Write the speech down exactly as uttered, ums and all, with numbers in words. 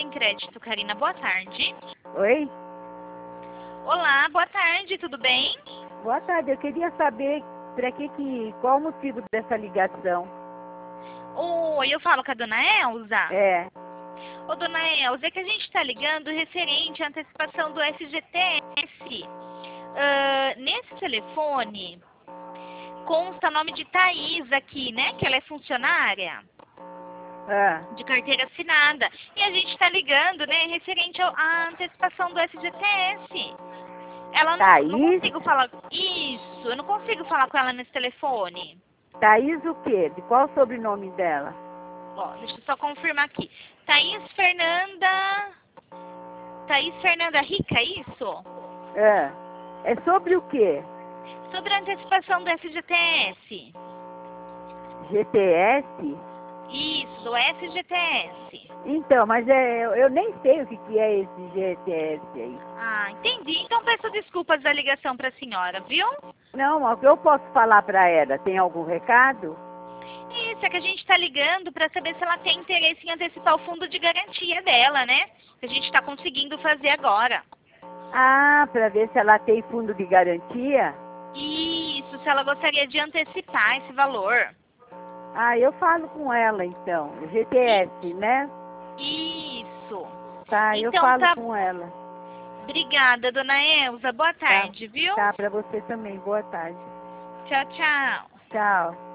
Crédito, Karina. Boa tarde. Oi? Olá, boa tarde, tudo bem? Boa tarde, eu queria saber para que que, qual o motivo dessa ligação. Oi, eu falo com a dona Elza? É, Ô, dona Elza, é que a gente está ligando referente à antecipação do F G T S. Ah, nesse telefone consta o nome de Thaís aqui, né? Que ela é funcionária ah, de carteira assinada. E a gente está ligando, né, referente ao- à antecipação do F G T S. Ela não, não Thaís? consigo falar. Isso, eu não consigo falar com ela nesse telefone. Thaís o quê? De qual o sobrenome dela? Ó, deixa eu só confirmar aqui. Thaís Fernanda. Thaís Fernanda Rica, é isso? É, é sobre o quê? Sobre a antecipação do F G T S. G T S? Isso, do F G T S. Então, mas é, eu, eu nem sei o que que é esse G T S aí. Ah, entendi. Então peço desculpas da ligação para a senhora, viu? Não, o que eu posso falar para ela? Tem algum recado? Isso, é que a gente está ligando para saber se ela tem interesse em antecipar o fundo de garantia dela, né? Que a gente está conseguindo fazer agora. Ah, para ver se ela tem fundo de garantia? Isso, se ela gostaria de antecipar esse valor. Ah, eu falo com ela então. G T S, né? Isso. Tá, eu Então falo tá. com ela. Obrigada, dona Elza. Boa Tá, tarde, viu? tá, para você também. Boa tarde. Tchau, tchau. Tchau.